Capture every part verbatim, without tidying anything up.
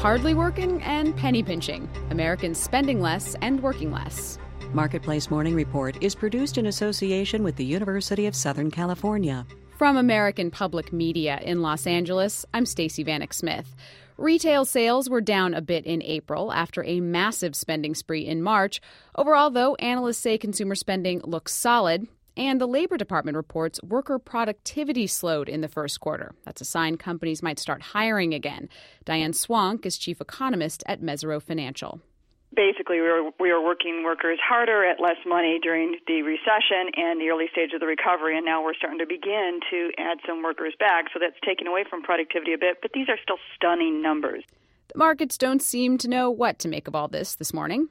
hardly working and penny pinching. Americans spending less and working less. Marketplace Morning Report is produced in association with the University of Southern California. From American Public Media in Los Angeles, I'm Stacey Vanek Smith. Retail sales were down a bit in April after a massive spending spree in March. Overall, though, analysts say consumer spending looks solid. And the Labor Department reports worker productivity slowed in the first quarter. That's a sign companies might start hiring again. Diane Swank is chief economist at Mesirow Financial. Basically, we were, we were working workers harder at less money during the recession and the early stage of the recovery, and now we're starting to begin to add some workers back. So that's taken away from productivity a bit, but these are still stunning numbers. The markets don't seem to know what to make of all this this morning.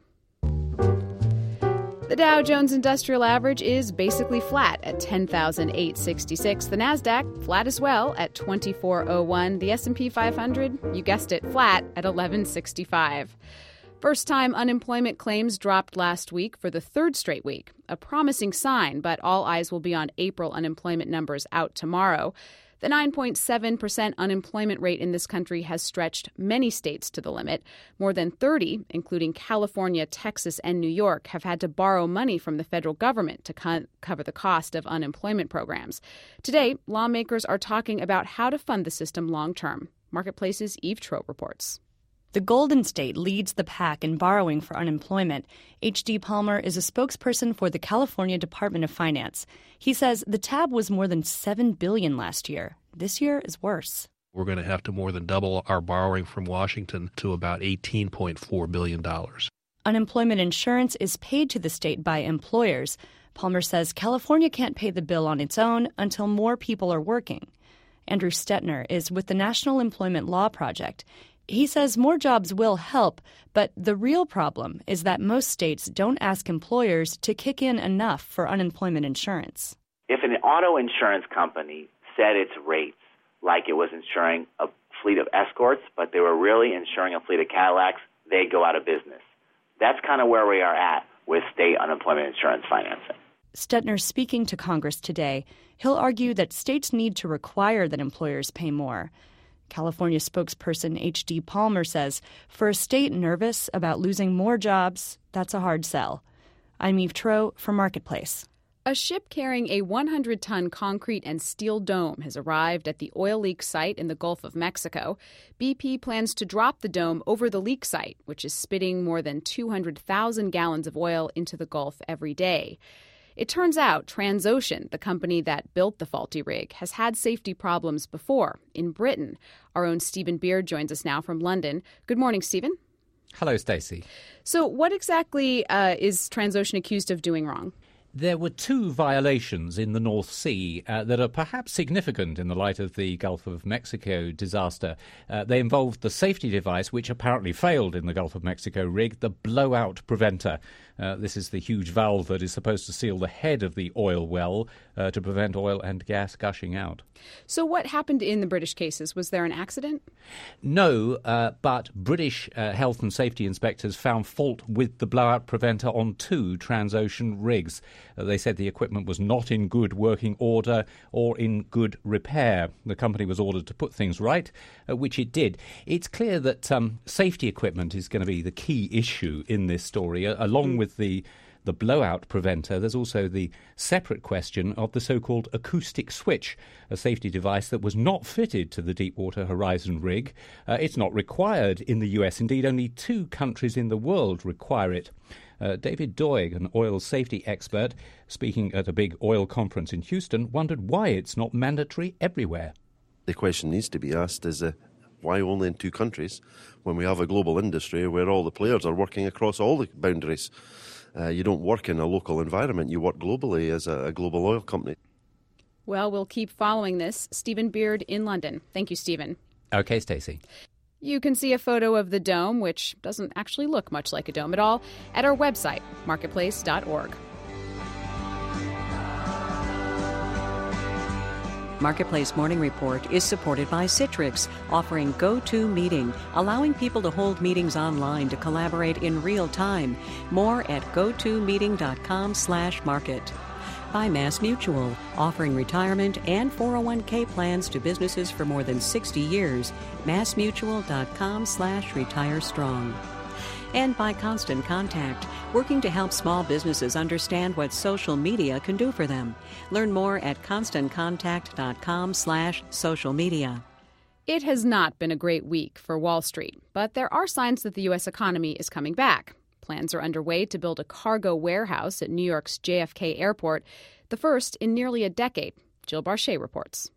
The Dow Jones Industrial Average is basically flat at ten thousand eight hundred sixty-six. The Nasdaq flat as well at twenty-four oh one. The S and P five hundred, you guessed it, flat at eleven sixty-five. First-time unemployment claims dropped last week for the third straight week, a promising sign, but all eyes will be on April unemployment numbers out tomorrow. The nine point seven percent unemployment rate in this country has stretched many states to the limit. More than thirty, including California, Texas, and New York, have had to borrow money from the federal government to co- cover the cost of unemployment programs. Today, lawmakers are talking about how to fund the system long-term. Marketplace's Eve Trout reports. The Golden State leads the pack in borrowing for unemployment. H D. Palmer is a spokesperson for the California Department of Finance. He says the tab was more than seven billion dollars last year. This year is worse. We're going to have to more than double our borrowing from Washington to about eighteen point four billion dollars. Unemployment insurance is paid to the state by employers. Palmer says California can't pay the bill on its own until more people are working. Andrew Stetner is with the National Employment Law Project. He says more jobs will help, but the real problem is that most states don't ask employers to kick in enough for unemployment insurance. If an auto insurance company set its rates like it was insuring a fleet of Escorts, but they were really insuring a fleet of Cadillacs, they'd go out of business. That's kind of where we are at with state unemployment insurance financing. Stetner speaking to Congress today. He'll argue that states need to require that employers pay more. California spokesperson H D. Palmer says for a state nervous about losing more jobs, that's a hard sell. I'm Eve Trout for Marketplace. A ship carrying a one hundred ton concrete and steel dome has arrived at the oil leak site in the Gulf of Mexico. B P plans to drop the dome over the leak site, which is spitting more than two hundred thousand gallons of oil into the Gulf every day. It turns out Transocean, the company that built the faulty rig, has had safety problems before in Britain. Our own Stephen Beard joins us now from London. Good morning, Stephen. Hello, Stacey. So what exactly uh, is Transocean accused of doing wrong? There were two violations in the North Sea uh, that are perhaps significant in the light of the Gulf of Mexico disaster. Uh, they involved the safety device, which apparently failed in the Gulf of Mexico rig, the blowout preventer. Uh, this is the huge valve that is supposed to seal the head of the oil well uh, to prevent oil and gas gushing out. So what happened in the British cases? Was there an accident? No, uh, but British uh, health and safety inspectors found fault with the blowout preventer on two Transocean rigs. Uh, they said the equipment was not in good working order or in good repair. The company was ordered to put things right, uh, which it did. It's clear that um, safety equipment is going to be the key issue in this story, uh, along mm. with the the blowout preventer. There's also the separate question of the so-called acoustic switch, a safety device that was not fitted to the Deepwater Horizon rig. Uh, it's not required in the U S. Indeed, only two countries in the world require it. Uh, David Doig, an oil safety expert, speaking at a big oil conference in Houston, wondered why it's not mandatory everywhere. The question needs to be asked is, uh, why only in two countries when we have a global industry where all the players are working across all the boundaries? Uh, you don't work in a local environment. You work globally as a, a global oil company. Well, we'll keep following this. Stephen Beard in London. Thank you, Stephen. Okay, Stacey. You can see a photo of the dome, which doesn't actually look much like a dome at all, at our website, marketplace dot org. Marketplace Morning Report is supported by Citrix, offering GoToMeeting, allowing people to hold meetings online to collaborate in real time. More at gotomeeting dot com slash market. by MassMutual, offering retirement and four oh one k plans to businesses for more than sixty years. MassMutual.com slash retire strong. And by Constant Contact, working to help small businesses understand what social media can do for them. Learn more at ConstantContact.com slash social media. It has not been a great week for Wall Street, but there are signs that the U S economy is coming back. Plans are underway to build a cargo warehouse at New York's J F K Airport, the first in nearly a decade. Jill Barchet reports.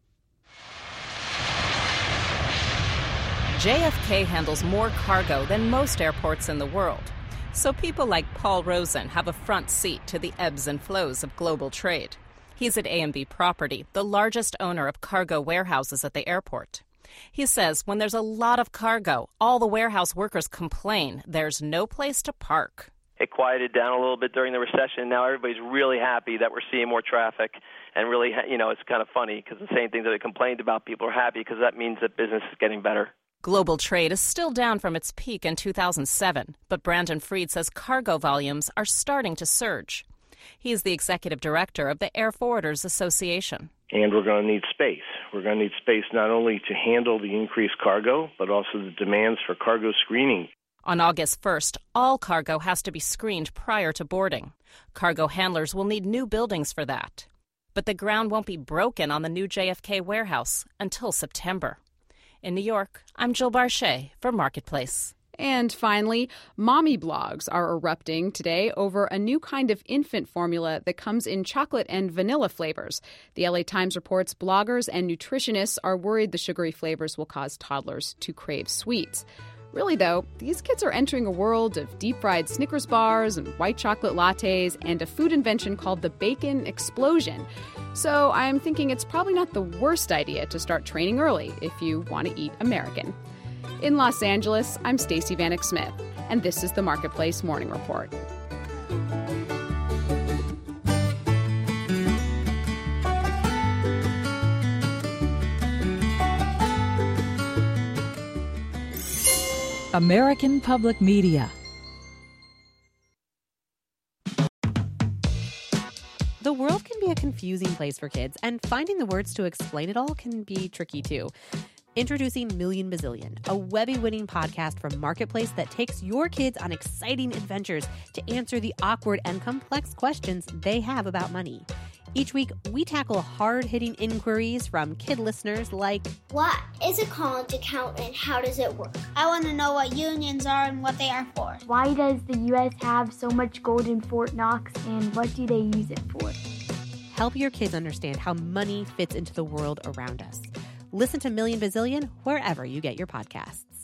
J F K handles more cargo than most airports in the world. So people like Paul Rosen have a front seat to the ebbs and flows of global trade. He's at A and B Property, the largest owner of cargo warehouses at the airport. He says when there's a lot of cargo, all the warehouse workers complain there's no place to park. It quieted down a little bit during the recession. Now everybody's really happy that we're seeing more traffic. And really, you know, it's kind of funny because the same things that they complained about, people are happy because that means that business is getting better. Global trade is still down from its peak in two thousand seven, but Brandon Freed says cargo volumes are starting to surge. He's the executive director of the Air Forwarders Association. And we're going to need space. We're going to need space not only to handle the increased cargo, but also the demands for cargo screening. On August first, all cargo has to be screened prior to boarding. Cargo handlers will need new buildings for that. But the ground won't be broken on the new J F K warehouse until September. In New York, I'm Jill Barchet for Marketplace. And finally, mommy blogs are erupting today over a new kind of infant formula that comes in chocolate and vanilla flavors. The L A Times reports bloggers and nutritionists are worried the sugary flavors will cause toddlers to crave sweets. Really, though, these kids are entering a world of deep-fried Snickers bars and white chocolate lattes and a food invention called the Bacon Explosion. So I'm thinking it's probably not the worst idea to start training early if you want to eat American. In Los Angeles, I'm Stacey Vanek Smith, and this is the Marketplace Morning Report. American Public Media. The world can be a confusing place for kids, and finding the words to explain it all can be tricky too. Introducing Million Bazillion, a Webby-winning podcast from Marketplace that takes your kids on exciting adventures to answer the awkward and complex questions they have about money. Each week, we tackle hard-hitting inquiries from kid listeners like, what is a college account and how does it work? I want to know what unions are and what they are for. Why does the U S have so much gold in Fort Knox and what do they use it for? Help your kids understand how money fits into the world around us. Listen to Million Bazillion wherever you get your podcasts.